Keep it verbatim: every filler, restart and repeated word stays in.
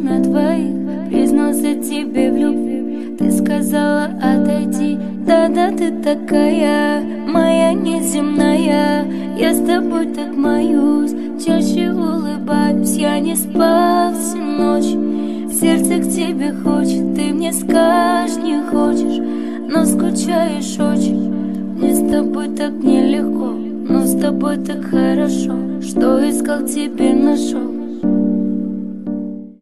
на двоих, признался тебе в любви. Ты сказала отойти, да-да, ты такая, моя неземная. Я с тобой так моюсь, чаще улыбаюсь. Я не спал всю ночь, сердце к тебе хочет. Ты мне скажешь, не хочешь, но скучаешь очень. Мне с тобой так нелегко, но с тобой так хорошо. Что искал, теперь нашел.